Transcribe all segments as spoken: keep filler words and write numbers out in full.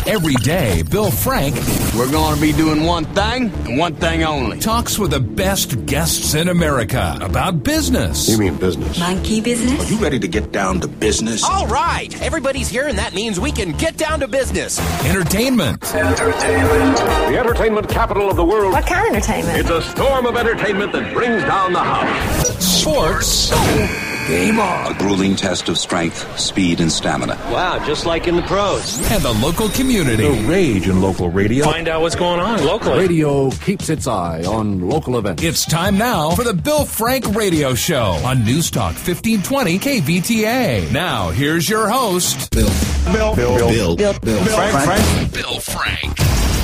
Every day, Bill Frank... We're going to be doing one thing and one thing only. ...talks with the best guests in America about business. You mean business? Monkey business? Are you ready to get down to business? All right. Everybody's here, and that means we can get down to business. Entertainment. Entertainment. The entertainment capital of the world. What kind of entertainment? It's a storm of entertainment that brings down the house. Sports. Game on. A grueling test of strength, speed, and stamina. Wow, just like in the pros. And the local community. The rage in local radio. Find out what's going on locally. Radio keeps its eye on local events. It's time now for the Bill Frank Radio Show on News Talk fifteen twenty K V T A. Now, here's your host, Bill. Bill. Bill. Bill. Bill. Bill. Bill. Frank. Frank. Frank. Bill Frank.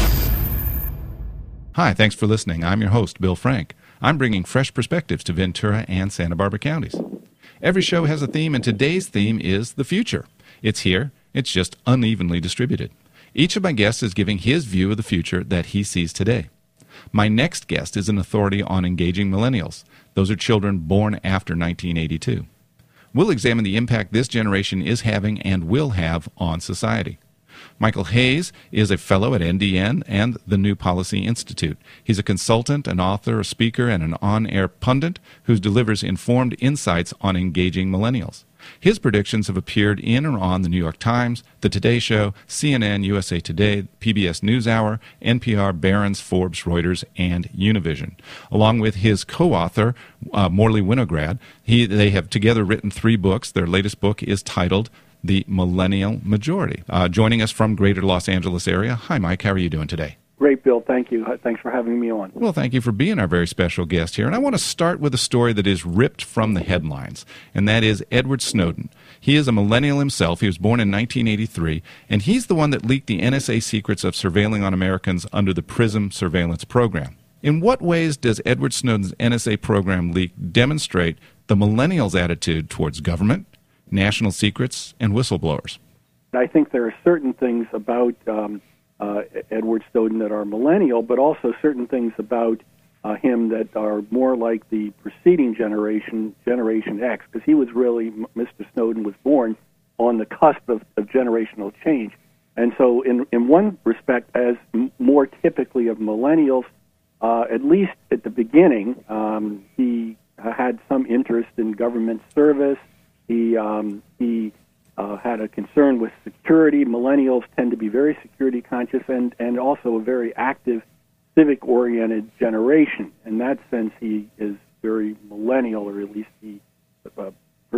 Hi, thanks for listening. I'm your host, Bill Frank. I'm bringing fresh perspectives to Ventura and Santa Barbara counties. Every show has a theme, and today's theme is the future. It's here. It's just unevenly distributed. Each of my guests is giving his view of the future that he sees today. My next guest is an authority on engaging millennials. Those are children born after nineteen eighty-two. We'll examine the impact this generation is having and will have on society. Michael Hayes is a fellow at N D N and the New Policy Institute. He's a consultant, an author, a speaker, and an on-air pundit who delivers informed insights on engaging millennials. His predictions have appeared in or on the New York Times, The Today Show, C N N, U S A Today, P B S NewsHour, N P R, Barron's, Forbes, Reuters, and Univision. Along with his co-author, uh, Morley Winograd, he, they have together written three books. Their latest book is titled The Millennial Majority. Uh, joining us from greater Los Angeles area. Hi, Mike. How are you doing today? Great, Bill. Thank you. Thanks for having me on. Well, thank you for being our very special guest here. And I want to start with a story that is ripped from the headlines, and that is Edward Snowden. He is a millennial himself. He was born in nineteen eighty-three, and he's the one that leaked the N S A secrets of surveilling on Americans under the PRISM surveillance program. In what ways does Edward Snowden's N S A program leak demonstrate the millennials' attitude towards government, national secrets, and whistleblowers? I think there are certain things about um, uh, Edward Snowden that are millennial, but also certain things about uh, him that are more like the preceding generation, Generation X, because he was really, Mister Snowden was born on the cusp of, of generational change. And so in, in one respect, as m- more typically of millennials, uh, at least at the beginning, um, he had some interest in government service. He um, he uh, had a concern with security. Millennials tend to be very security conscious and, and also a very active, civic-oriented generation. In that sense, he is very millennial, or at least he uh,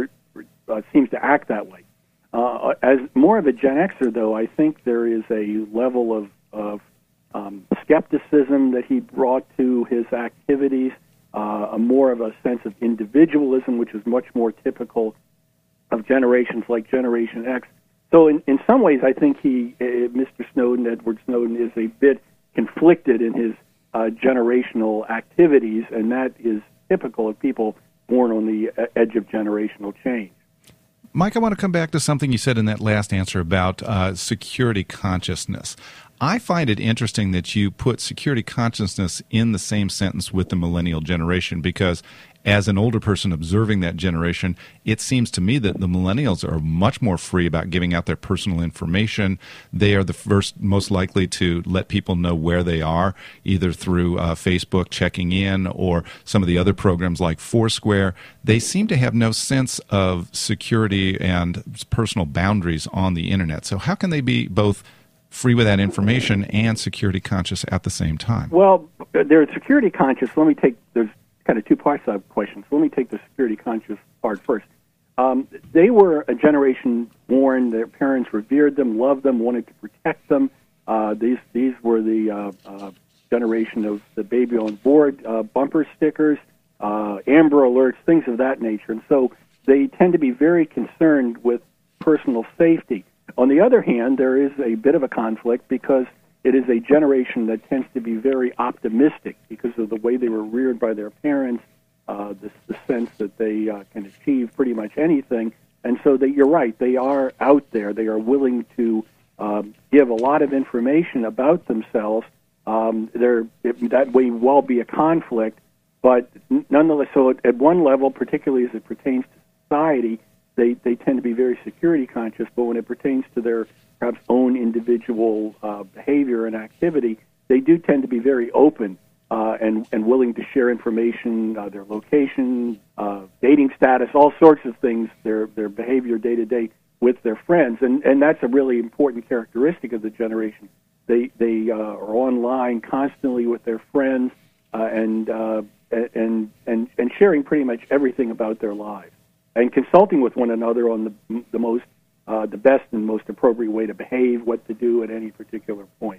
uh, seems to act that way. Uh, as more of a Gen Xer, though, I think there is a level of, of um, skepticism that he brought to his activities, uh, a more of a sense of individualism, which is much more typical of generations like Generation X. So in, in some ways, I think he, uh, Mister Snowden, Edward Snowden, is a bit conflicted in his uh, generational activities, and that is typical of people born on the edge of generational change. Mike, I want to come back to something you said in that last answer about uh, security consciousness. I find it interesting that you put security consciousness in the same sentence with the millennial generation, because as an older person observing that generation, it seems to me that the millennials are much more free about giving out their personal information. They are the first most likely to let people know where they are, either through uh, Facebook checking in or some of the other programs like Foursquare. They seem to have no sense of security and personal boundaries on the internet. So how can they be both free with that information and security conscious at the same time? Well, they're security conscious. Let me take, there's kind of two parts of the question. So let me take the security conscious part first. Um, they were a generation born, their parents revered them, loved them, wanted to protect them. Uh, these these were the uh, uh, generation of the baby on board uh, bumper stickers, uh, Amber Alerts, things of that nature. And so they tend to be very concerned with personal safety. On the other hand, there is a bit of a conflict because it is a generation that tends to be very optimistic because of the way they were reared by their parents, uh, the, the sense that they uh, can achieve pretty much anything. And so that you're right, they are out there. They are willing to um, give a lot of information about themselves. Um, there, it, that may well be a conflict, but nonetheless, so at, at one level, particularly as it pertains to society, they, they tend to be very security conscious, but when it pertains to their perhaps own individual uh, behavior and activity, they do tend to be very open uh, and, and willing to share information, uh, their location, uh, dating status, all sorts of things, their their behavior day to day with their friends. And, and that's a really important characteristic of the generation. They, they uh, are online constantly with their friends uh, and, uh, and, and, and sharing pretty much everything about their lives and consulting with one another on the, the most Uh, the best and most appropriate way to behave, what to do at any particular point.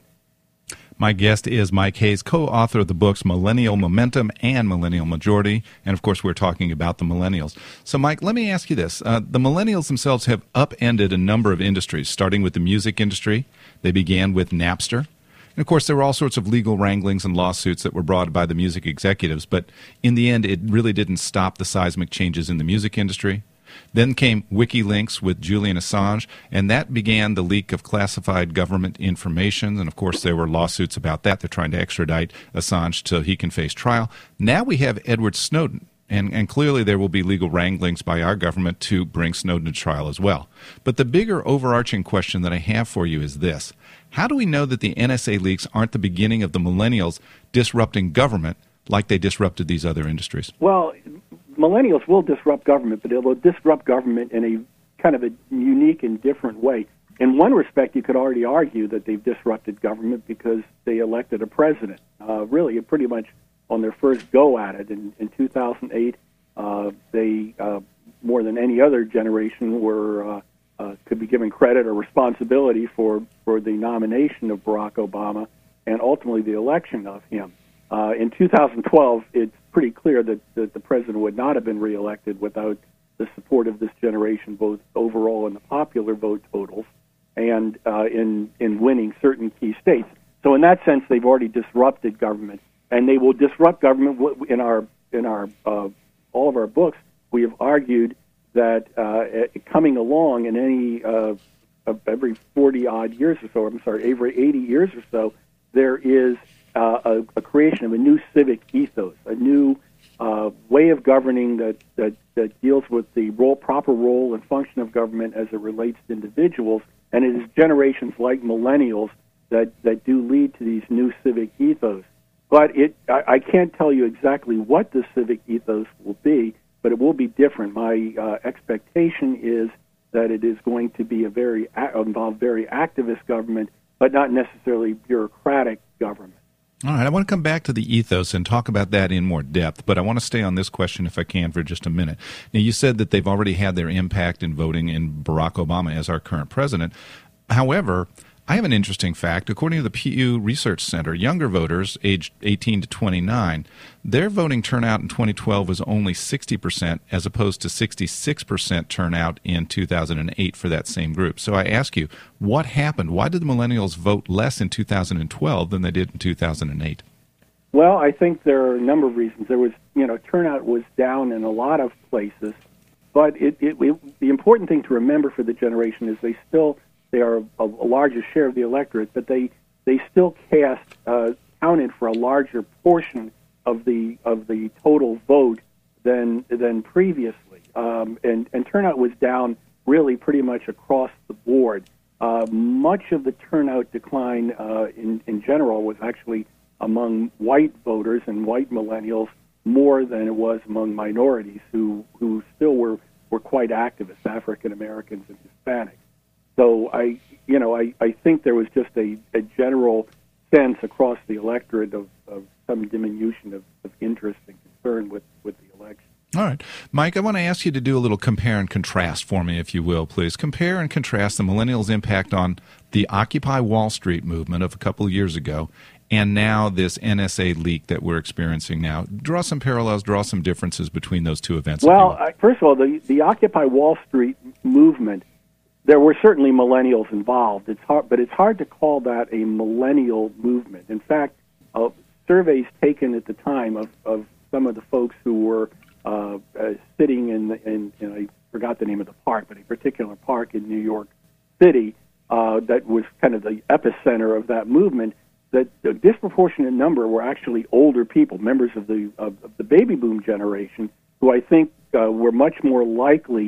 My guest is Mike Hayes, co-author of the books Millennial Momentum and Millennial Majority, and of course we're talking about the millennials. So Mike, let me ask you this. Uh, the millennials themselves have upended a number of industries, starting with the music industry. They began with Napster. And of course there were all sorts of legal wranglings and lawsuits that were brought by the music executives, but in the end it really didn't stop the seismic changes in the music industry. Then came WikiLeaks with Julian Assange, and that began the leak of classified government information. And, of course, there were lawsuits about that. They're trying to extradite Assange till he can face trial. Now we have Edward Snowden, and, and clearly there will be legal wranglings by our government to bring Snowden to trial as well. But the bigger overarching question that I have for you is this. How do we know that the N S A leaks aren't the beginning of the millennials disrupting government like they disrupted these other industries? Well, millennials will disrupt government, but they'll disrupt government in a kind of a unique and different way. In one respect, you could already argue that they've disrupted government because they elected a president. Uh, really, pretty much on their first go at it. In, in two thousand eight, uh, they, uh, more than any other generation, were uh, uh, could be given credit or responsibility for, for the nomination of Barack Obama and ultimately the election of him. Uh, in two thousand twelve, it's pretty clear that, that the president would not have been reelected without the support of this generation, both overall in the popular vote totals and uh, in in winning certain key states. So in that sense, they've already disrupted government, and they will disrupt government. In our in our uh, all of our books, we have argued that uh, coming along in any uh, every forty odd years or so, I'm sorry, every eighty years or so, there is Uh, a, a creation of a new civic ethos, a new uh, way of governing that, that, that deals with the role, proper role and function of government as it relates to individuals. And it is generations like millennials that, that do lead to these new civic ethos. But it, I, I can't tell you exactly what the civic ethos will be, but it will be different. My uh, expectation is that it is going to be a very involve very activist government, but not necessarily bureaucratic government. All right, I want to come back to the ethos and talk about that in more depth, but I want to stay on this question if I can for just a minute. Now, you said that they've already had their impact in voting in Barack Obama as our current president. However, I have an interesting fact. According to the Pew Research Center, younger voters aged eighteen to twenty-nine, their voting turnout in twenty twelve was only sixty percent as opposed to sixty-six percent turnout in two thousand eight for that same group. So I ask you, what happened? Why did the millennials vote less in two thousand twelve than they did in two thousand eight? Well, I think there are a number of reasons. There was, you know, turnout was down in a lot of places, but it, it, it, the important thing to remember for the generation is they still They are a, a larger share of the electorate, but they they still cast uh, counted for a larger portion of the of the total vote than than previously, um, and and turnout was down really pretty much across the board. Uh, much of the turnout decline uh, in in general was actually among white voters and white millennials more than it was among minorities who who still were were quite activist, African Americans and Hispanics. So I, you know, I, I think there was just a, a general sense across the electorate of, of some diminution of, of interest and concern with, with the election. All right. Mike, I want to ask you to do a little compare and contrast for me, if you will, please. Compare and contrast the millennials' impact on the Occupy Wall Street movement of a couple of years ago and now this N S A leak that we're experiencing now. Draw some parallels, draw some differences between those two events. Well, I, first of all, the, the Occupy Wall Street movement, there were certainly millennials involved. It's hard, but it's hard to call that a millennial movement. In fact, uh, surveys taken at the time of, of some of the folks who were uh, uh, sitting in, the, in, in, I forgot the name of the park, but a particular park in New York City uh, that was kind of the epicenter of that movement, that a disproportionate number were actually older people, members of the, of, of the baby boom generation, who I think uh, were much more likely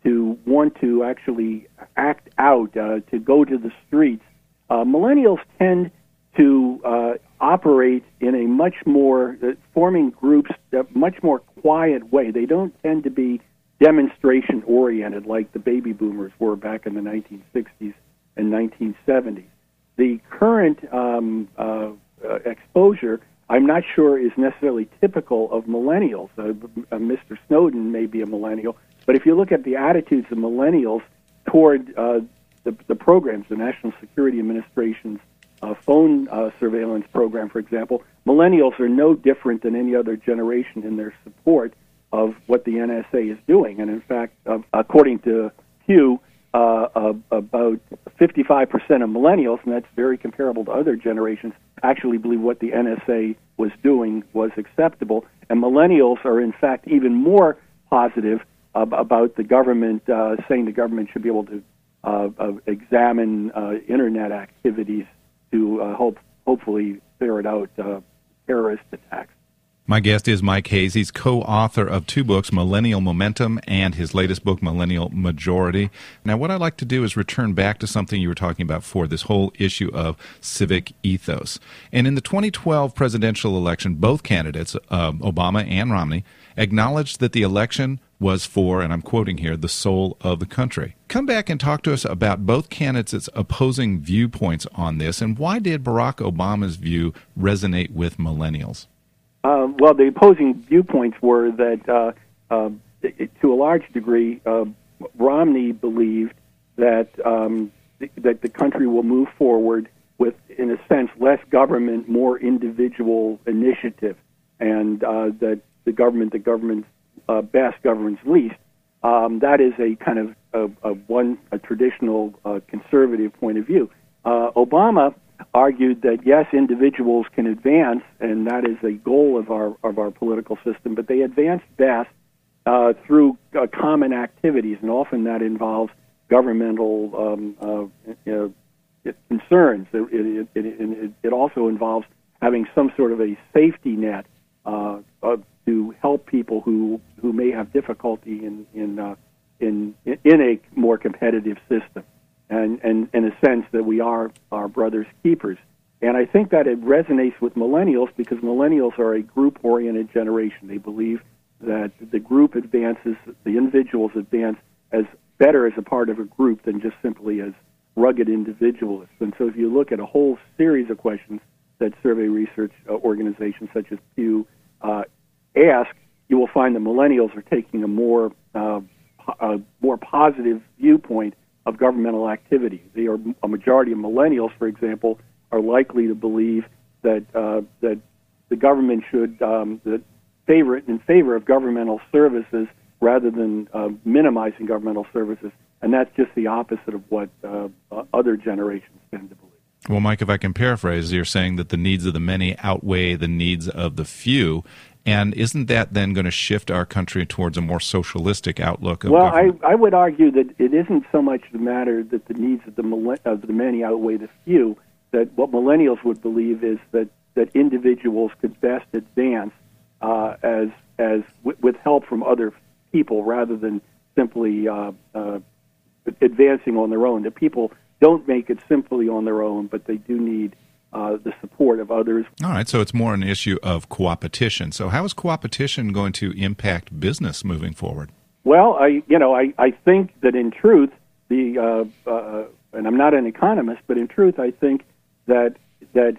to want to actually act out, uh, to go to the streets. Uh, millennials tend to uh, operate in a much more, uh, forming groups, a much more quiet way. They don't tend to be demonstration-oriented like the baby boomers were back in the nineteen sixties and nineteen seventies. The current um, uh, uh, exposure, I'm not sure, is necessarily typical of millennials. Uh, uh, Mister Snowden may be a millennial, but if you look at the attitudes of millennials toward uh, the, the programs, the National Security Administration's uh, phone uh, surveillance program, for example, millennials are no different than any other generation in their support of what the N S A is doing. And in fact, uh, according to Pew, uh, uh, about fifty-five percent of millennials, and that's very comparable to other generations, actually believe what the N S A was doing was acceptable. And millennials are, in fact, even more positive uh, about the government, uh, saying the government should be able to uh, uh, examine uh, Internet activities to uh, hope, hopefully ferret out uh, terrorist attacks. My guest is Mike Hayes. He's co-author of two books, Millennial Momentum and his latest book, Millennial Majority. Now, what I'd like to do is return back to something you were talking about before, this whole issue of civic ethos. And in the twenty twelve presidential election, both candidates, uh, Obama and Romney, acknowledged that the election was for, and I'm quoting here, the soul of the country. Come back and talk to us about both candidates' opposing viewpoints on this, and why did Barack Obama's view resonate with millennials? Uh, well, the opposing viewpoints were that, uh, uh, it, to a large degree, uh, Romney believed that um, th- that the country will move forward with, in a sense, less government, more individual initiative, and uh, that the government, the government's uh, best, government's least. Um, that is a kind of a, a one a traditional uh, conservative point of view. Uh, Obama argued that yes, individuals can advance, and that is a goal of our of our political system. But they advance best uh, through uh, common activities, and often that involves governmental um, uh, you know, concerns. It, it, it, it, it also involves having some sort of a safety net uh, uh, to help people who, who may have difficulty in in, uh, in in a more competitive system. And, and in a sense that we are our brother's keepers. And I think that it resonates with millennials because millennials are a group-oriented generation. They believe that the group advances, the individuals advance as better as a part of a group than just simply as rugged individualists. And so if you look at a whole series of questions that survey research uh, organizations such as Pew uh, ask, you will find that millennials are taking a more, uh, po- a more positive viewpoint of governmental activity. They are, a majority of millennials, for example, are likely to believe that uh, that the government should um, that favor in favor of governmental services rather than uh, minimizing governmental services, and that's just the opposite of what uh, uh, other generations tend to believe. Well, Mike, if I can paraphrase, you're saying that the needs of the many outweigh the needs of the few. And isn't that then going to shift our country towards a more socialistic outlook of well, government? Well, I, I would argue that it isn't so much the matter that the needs of the, of the many outweigh the few, that what millennials would believe is that, that individuals could best advance uh, as, as w- with help from other people rather than simply uh, uh, advancing on their own. That people don't make it simply on their own, but they do need Uh, the support of others. All right, so it's more an issue of coopetition. So how is coopetition going to impact business moving forward? Well, I, you know, I, I think that in truth, the uh, uh, and I'm not an economist, but in truth, I think that that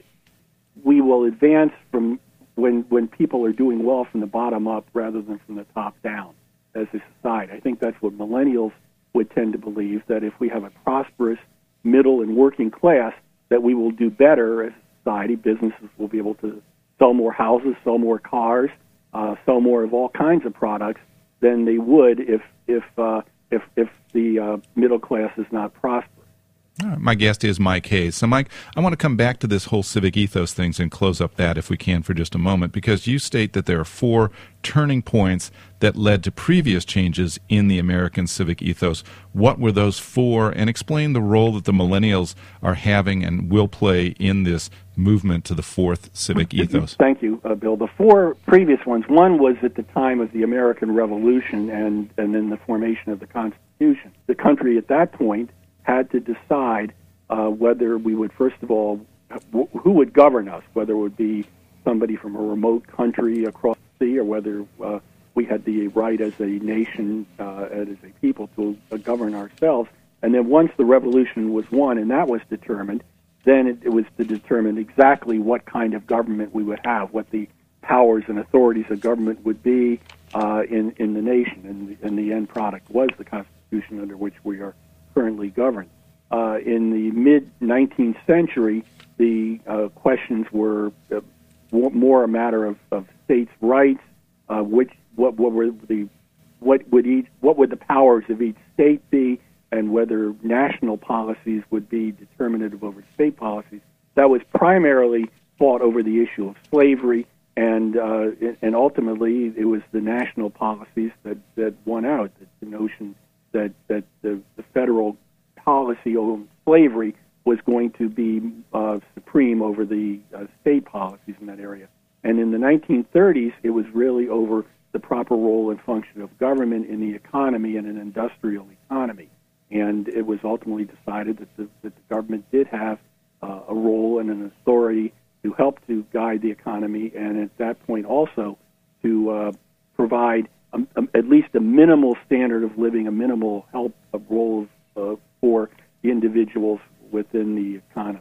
we will advance from when when people are doing well from the bottom up rather than from the top down as a society. I think that's what millennials would tend to believe, that if we have a prosperous middle and working class, that we will do better as a society. Businesses will be able to sell more houses, sell more cars, uh, sell more of all kinds of products than they would if if uh, if if the uh, middle class is not prosperous. All right, my guest is Mike Hayes. So, Mike, I want to come back to this whole civic ethos things and close up that, if we can, for just a moment, because you state that there are four turning points that led to previous changes in the American civic ethos. What were those four? And explain the role that the millennials are having and will play in this movement to the fourth civic ethos. Thank you, uh, Bill. The four previous ones, one was at the time of the American Revolution and, and then the formation of the Constitution. Constitution. The country at that point had to decide uh, whether we would, first of all, who would govern us, whether it would be somebody from a remote country across the sea, or whether uh, we had the right as a nation, uh, as a people, to uh, govern ourselves. And then once the revolution was won and that was determined, then it, it was to determine exactly what kind of government we would have, what the powers and authorities of government would be uh, in, in the nation. And the, and the end product was the Constitution under which we are currently governed. Uh, in the mid-nineteenth century, the uh, questions were uh, more a matter of, of states' rights, uh, which what, what were the what would each what would the powers of each state be, and whether national policies would be determinative over state policies. That was primarily fought over the issue of slavery, and uh, and ultimately it was the national policies that, that won out. The notion that that the, the federal policy on slavery was going to be uh, supreme over the uh, state policies in that area. And in the nineteen thirties, it was really over the proper role and function of government in the economy and an industrial economy. And it was ultimately decided that the, that the government did have uh, a role and an authority to help to guide the economy, and at that point also to uh, provide a, a, at least a minimal standard of living, a minimal help, a role uh, for the individuals within the economy.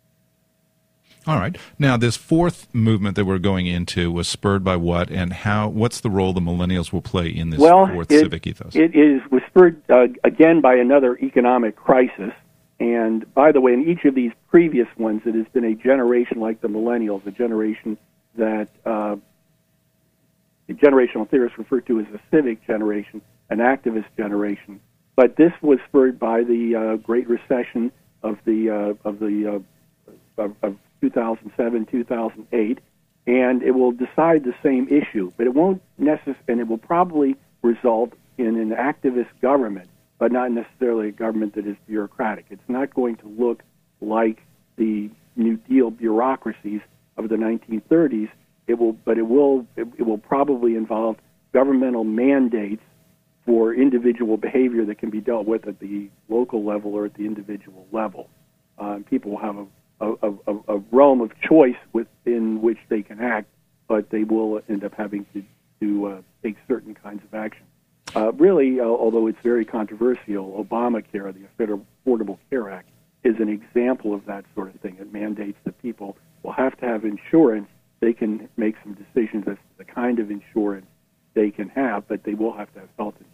All right. Now, this fourth movement that we're going into was spurred by what, and how? What's the role the millennials will play in this well, fourth it, civic ethos? It is was spurred uh, again by another economic crisis. And by the way, in each of these previous ones, it has been a generation like the millennials, a generation that uh, the generational theorists refer to as a civic generation, an activist generation. But this was spurred by the uh, Great Recession of the uh, of the uh, of, of two thousand seven, two thousand eight, and it will decide the same issue, but it won't necessarily, and it will probably result in an activist government, but not necessarily a government that is bureaucratic. It's not going to look like the New Deal bureaucracies of the nineteen thirties. It will, but it will it, it will probably involve governmental mandates for individual behavior that can be dealt with at the local level or at the individual level. Uh, people will have a A, a, a realm of choice within which they can act, but they will end up having to, to uh, take certain kinds of action. Uh, really, uh, although it's very controversial, Obamacare, the Affordable Care Act, is an example of that sort of thing. It mandates that people will have to have insurance. They can make some decisions as to the kind of insurance they can have, but they will have to have health insurance.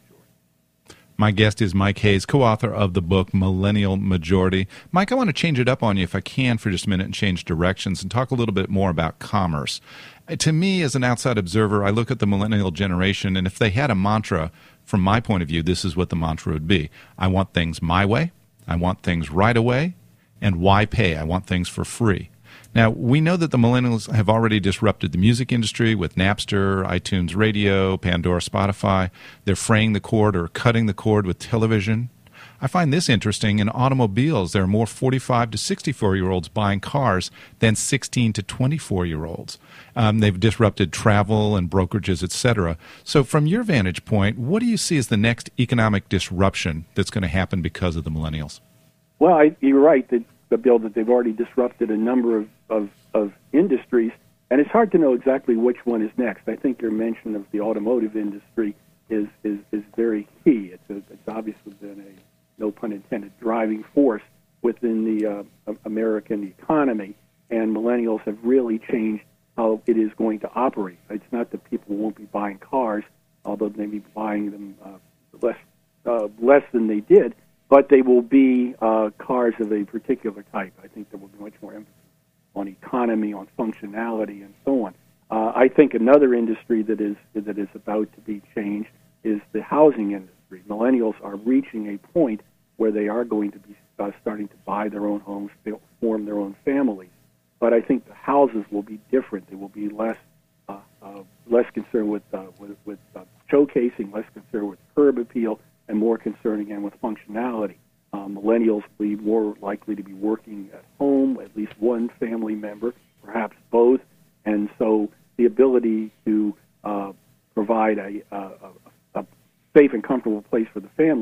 My guest is Mike Hayes, co-author of the book Millennial Majority. Mike, I want to change it up on you if I can for just a minute and change directions and talk a little bit more about commerce. To me, as an outside observer, I look at the millennial generation, and if they had a mantra, from my point of view, this is what the mantra would be. I want things my way, I want things right away, and why pay? I want things for free. Now, we know that the millennials have already disrupted the music industry with Napster, iTunes Radio, Pandora, Spotify. They're fraying the cord or cutting the cord with television. I find this interesting. In automobiles, there are more forty-five to sixty-four-year-olds buying cars than sixteen to twenty-four-year-olds. Um, they've disrupted travel and brokerages, et cetera. So from your vantage point, what do you see as the next economic disruption that's going to happen because of the millennials? Well, I, you're right that Bill, that they've already disrupted a number of, of, of industries, and it's hard to know exactly which one is next. I think your mention of the automotive industry is is, is very key. It's, a, it's obviously been a, no pun intended, driving force within the uh, American economy, and millennials have really changed how it is going to operate. It's not that people won't be buying cars, although they may be buying them uh, less uh, less than they did, but they will be uh, cars of a particular type. I think there will be much more emphasis on economy, on functionality, and so on. Uh, I think another industry that is that is about to be changed is the housing industry. Millennials are reaching a point where they are going to be uh, starting to buy their own homes, form their own families. But I think the houses will be different. They will be less uh, uh, less concerned with uh, with, with uh, showcasing, less concerned with curb appeal, and more concerned again with functionality. Uh, millennials will be more likely to be working at home, at least one family member, perhaps both, and so the ability to uh, provide a, a, a safe and comfortable place for the family, but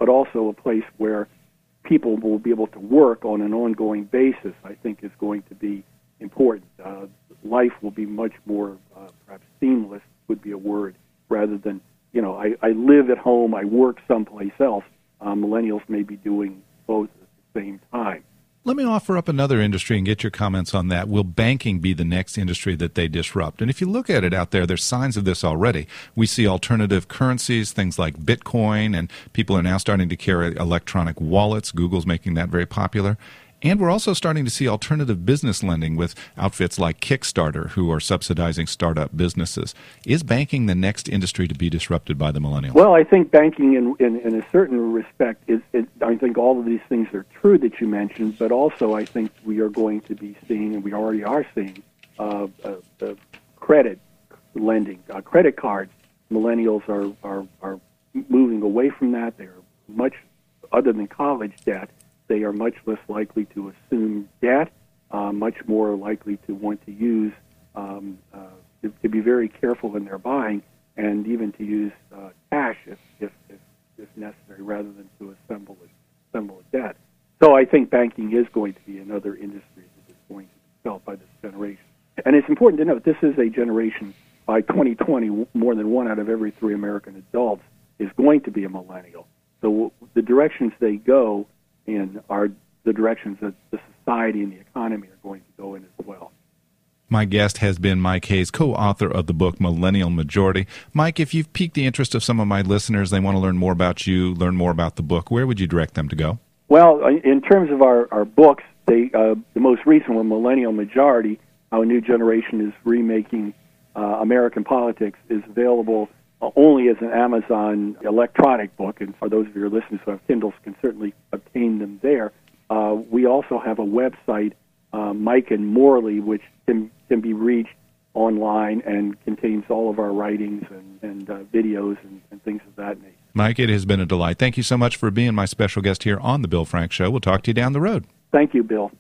also a place where people will be able to work on an ongoing basis, I think is going to be important. Uh, life will be much more, uh, perhaps seamless would be a word, rather than, you know, I, I live at home, I work someplace else. Uh, millennials may be doing both at the same time. Let me offer up another industry and get your comments on that. Will banking be the next industry that they disrupt? And if you look at it out there, there's signs of this already. We see alternative currencies, things like Bitcoin, and people are now starting to carry electronic wallets. Google's making that very popular. And we're also starting to see alternative business lending with outfits like Kickstarter, who are subsidizing startup businesses. Is banking the next industry to be disrupted by the millennials? Well, I think banking, in, in, in a certain respect, is. It, I think all of these things are true that you mentioned, but also I think we are going to be seeing, and we already are seeing, uh, uh, uh, credit lending, uh, credit cards. Millennials are, are, are moving away from that. They are much, other than college debt, they are much less likely to assume debt, uh, much more likely to want to use, um, uh, to, to be very careful in their buying, and even to use uh, cash if, if, if, if necessary, rather than to assemble a, assemble a debt. So I think banking is going to be another industry that is going to be felt by this generation. And it's important to note, this is a generation, by twenty twenty, more than one out of every three American adults is going to be a millennial. So the directions they go in are the directions that the society and the economy are going to go in as well. My guest has been Mike Hayes, co-author of the book Millennial Majority. Mike, if you've piqued the interest of some of my listeners, they want to learn more about you, learn more about the book, where would you direct them to go? Well, in terms of our, our books, they, uh, the most recent one, Millennial Majority, How a New Generation is Remaking uh, American Politics, is available only as an Amazon electronic book, and for those of your listeners who have Kindles can certainly obtain them there. Uh, we also have a website, uh, Mike and Morley, which can, can be reached online and contains all of our writings and, and uh, videos and, and things of that nature. Mike, it has been a delight. Thank you so much for being my special guest here on The Bill Frank Show. We'll talk to you down the road. Thank you, Bill.